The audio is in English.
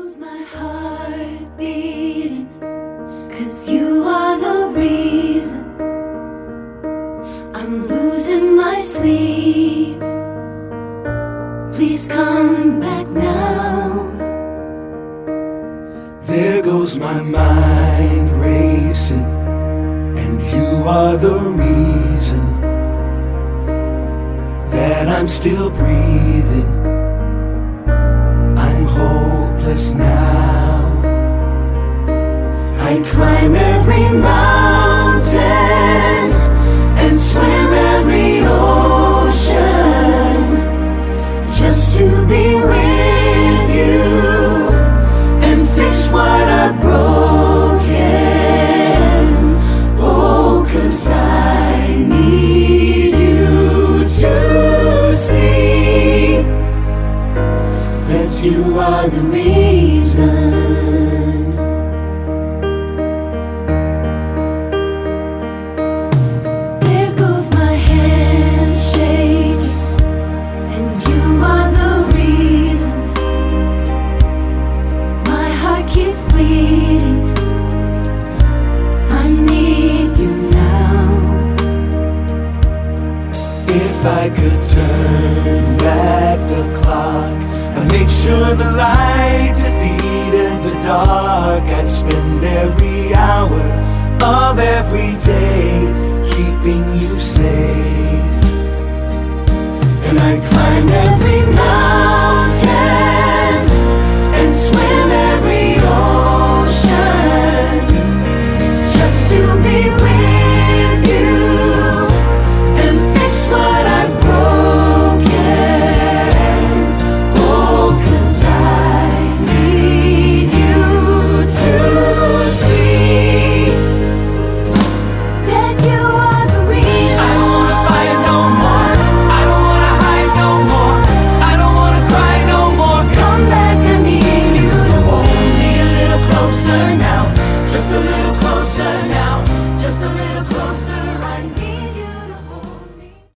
goes my heart beating, 'cause you are the reason I'm losing my sleep. Please come back now. There goes my mind racing, and you are the reason that I'm still breathing. I'm hopeless now. I climb every mountain and swim every ocean just to be with you and fix what I've broken. Oh, 'cause I need you to see that you are the reason. There goes my hand shaking, and you are the reason my heart keeps bleeding. I need you now. If I could turn back the clock, I'd make sure the light defeated the dark. I'd spend every hour of every day keeping you safe, and I'd climb every mountain